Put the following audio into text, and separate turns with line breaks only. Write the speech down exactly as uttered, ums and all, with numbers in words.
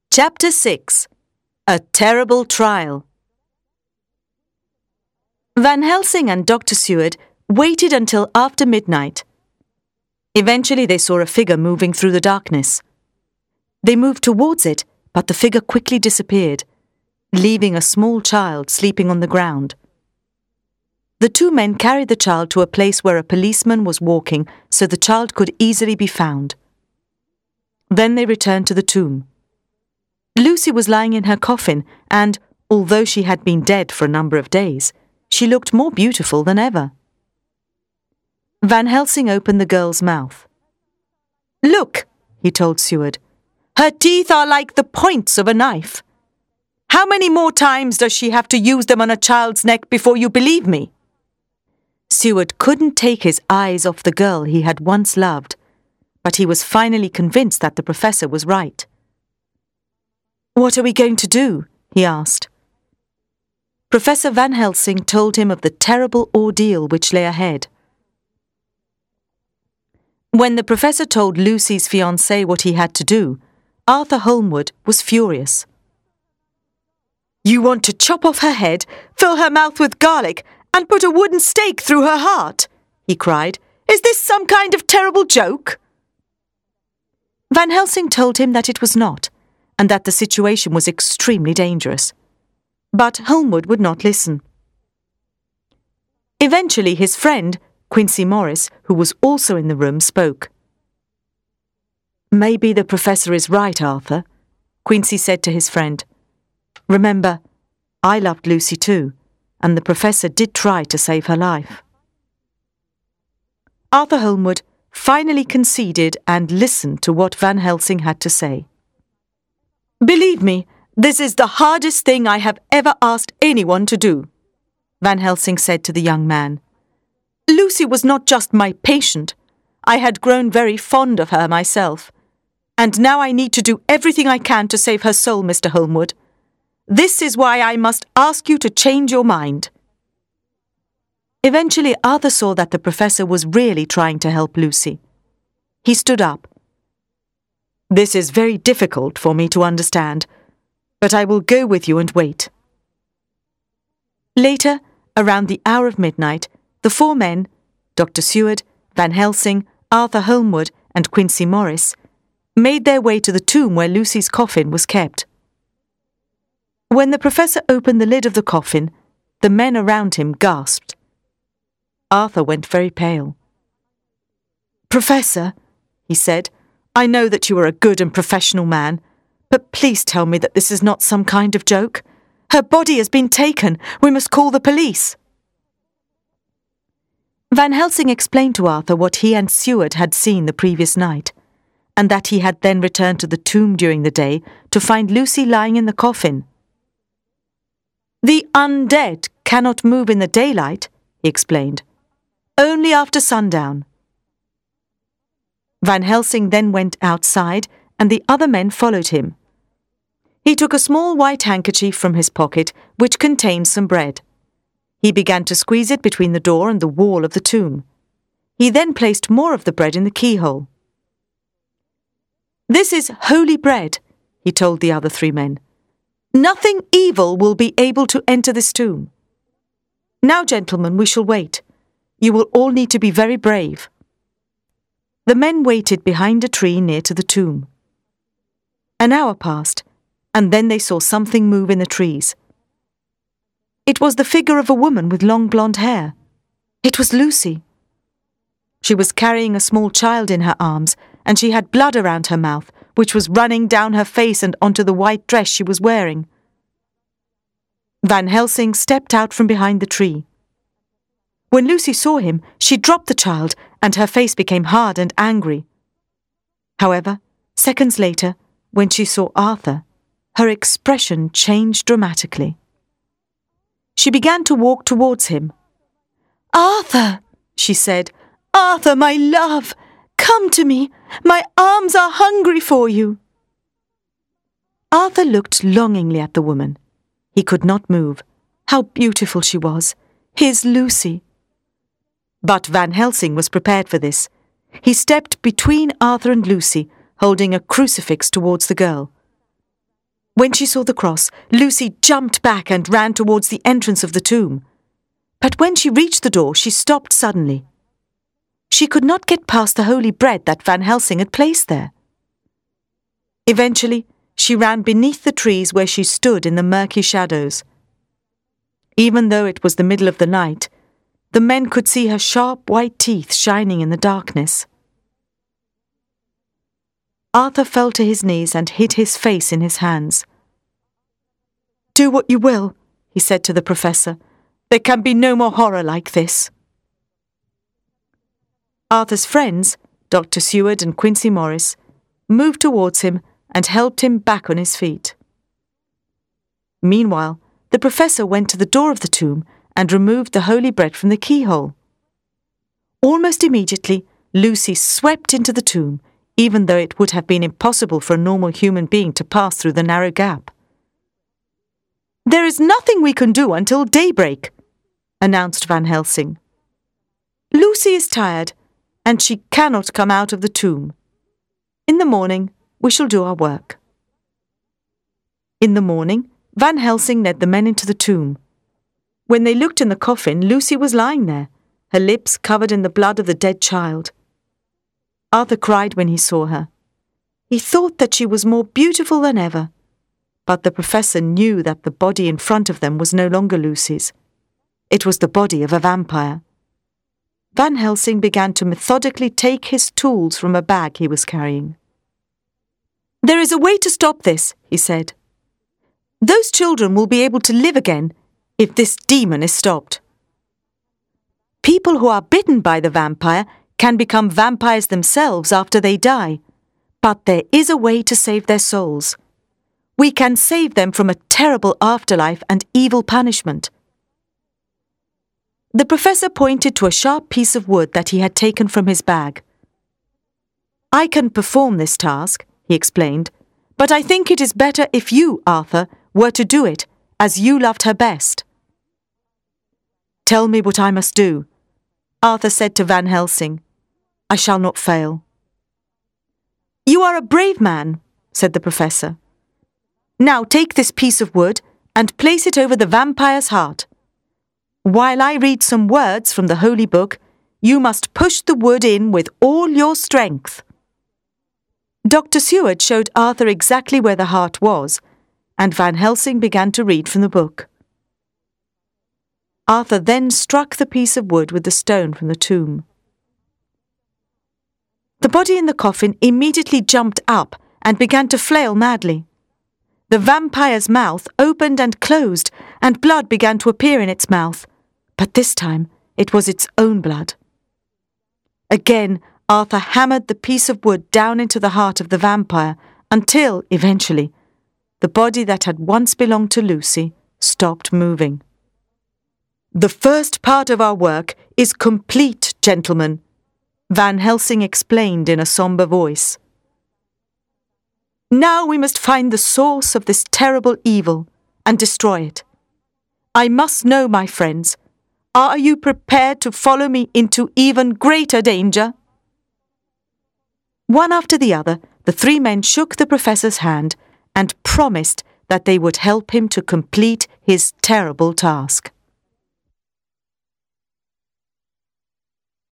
Chapter six. A Terrible Trial. Van Helsing and Doctor Seward waited until after midnight. Eventually they saw a figure moving through the darkness. They moved towards it, but the figure quickly disappeared, leaving a small child sleeping on the ground. The two men carried the child to a place where a policeman was walking so the child could easily be found. Then they returned to the tomb. Lucy was lying in her coffin and, although she had been dead for a number of days, she looked more beautiful than ever. Van Helsing opened the girl's mouth. "Look," he told Seward. "Her teeth are like the points of a knife. How many more times does she have to use them on a child's neck before you believe me?" Seward couldn't take his eyes off the girl he had once loved, but he was finally convinced that the professor was right. "What are we going to do?" he asked. Professor Van Helsing told him of the terrible ordeal which lay ahead. When the professor told Lucy's fiancé what he had to do, Arthur Holmwood was furious. "You want to chop off her head, fill her mouth with garlic, and put a wooden stake through her heart?" he cried. "Is this some kind of terrible joke?" Van Helsing told him that it was not, and that the situation was extremely dangerous. But Holmwood would not listen. Eventually his friend, Quincey Morris, who was also in the room, spoke. "Maybe the professor is right, Arthur," Quincey said to his friend. "Remember, I loved Lucy too, and the professor did try to save her life." Arthur Holmwood finally conceded and listened to what Van Helsing had to say. "Believe me, this is the hardest thing I have ever asked anyone to do," Van Helsing said to the young man. "Lucy was not just my patient. I had grown very fond of her myself. And now I need to do everything I can to save her soul, Mister Holmwood. This is why I must ask you to change your mind." Eventually Arthur saw that the professor was really trying to help Lucy. He stood up. "This is very difficult for me to understand, but I will go with you and wait." Later, around the hour of midnight, the four men, Doctor Seward, Van Helsing, Arthur Holmwood, and Quincey Morris, made their way to the tomb where Lucy's coffin was kept. When the professor opened the lid of the coffin, the men around him gasped. Arthur went very pale. "Professor," he said, "I know that you are a good and professional man, but please tell me that this is not some kind of joke. Her body has been taken. We must call the police." Van Helsing explained to Arthur what he and Seward had seen the previous night, and that he had then returned to the tomb during the day to find Lucy lying in the coffin. "The undead cannot move in the daylight," he explained. "Only after sundown." Van Helsing then went outside, and the other men followed him. He took a small white handkerchief from his pocket, which contained some bread. He began to squeeze it between the door and the wall of the tomb. He then placed more of the bread in the keyhole. "This is holy bread," he told the other three men. "Nothing evil will be able to enter this tomb. Now, gentlemen, we shall wait. You will all need to be very brave." The men waited behind a tree near to the tomb. An hour passed, and then they saw something move in the trees. It was the figure of a woman with long blonde hair. It was Lucy. She was carrying a small child in her arms, and she had blood around her mouth, which was running down her face and onto the white dress she was wearing. Van Helsing stepped out from behind the tree. When Lucy saw him, she dropped the child, and her face became hard and angry. However, seconds later, when she saw Arthur, her expression changed dramatically. She began to walk towards him. "Arthur," she said, "Arthur, my love, come to me. My arms are hungry for you." Arthur looked longingly at the woman. He could not move. How beautiful she was. His Lucy. But Van Helsing was prepared for this. He stepped between Arthur and Lucy, holding a crucifix towards the girl. When she saw the cross, Lucy jumped back and ran towards the entrance of the tomb. But when she reached the door, she stopped suddenly. She could not get past the holy bread that Van Helsing had placed there. Eventually, she ran beneath the trees where she stood in the murky shadows. Even though it was the middle of the night, the men could see her sharp white teeth shining in the darkness. Arthur fell to his knees and hid his face in his hands. "Do what you will," he said to the professor. "There can be no more horror like this." Arthur's friends, Doctor Seward and Quincy Morris, moved towards him and helped him back on his feet. Meanwhile, the professor went to the door of the tomb and removed the holy bread from the keyhole. Almost immediately, Lucy swept into the tomb, even though it would have been impossible for a normal human being to pass through the narrow gap. "There is nothing we can do until daybreak," announced Van Helsing. "Lucy is tired, and she cannot come out of the tomb. In the morning, we shall do our work." In the morning, Van Helsing led the men into the tomb. When they looked in the coffin, Lucy was lying there, her lips covered in the blood of the dead child. Arthur cried when he saw her. He thought that she was more beautiful than ever, but the professor knew that the body in front of them was no longer Lucy's. It was the body of a vampire. Van Helsing began to methodically take his tools from a bag he was carrying. "There is a way to stop this," he said. "Those children will be able to live again if this demon is stopped. People who are bitten by the vampire can become vampires themselves after they die, but there is a way to save their souls. We can save them from a terrible afterlife and evil punishment." The professor pointed to a sharp piece of wood that he had taken from his bag. "I can perform this task," he explained, "but I think it is better if you, Arthur, were to do it, as you loved her best." "Tell me what I must do," Arthur said to Van Helsing. "I shall not fail." "You are a brave man," said the professor. "Now take this piece of wood and place it over the vampire's heart. While I read some words from the holy book, you must push the wood in with all your strength." Doctor Seward showed Arthur exactly where the heart was, and Van Helsing began to read from the book. Arthur then struck the piece of wood with the stone from the tomb. The body in the coffin immediately jumped up and began to flail madly. The vampire's mouth opened and closed, and blood began to appear in its mouth, but this time it was its own blood. Again, Arthur hammered the piece of wood down into the heart of the vampire until, eventually, the body that had once belonged to Lucy stopped moving. "The first part of our work is complete, gentlemen," Van Helsing explained in a somber voice. "Now we must find the source of this terrible evil and destroy it. I must know, my friends, are you prepared to follow me into even greater danger?" One after the other, the three men shook the professor's hand and promised that they would help him to complete his terrible task.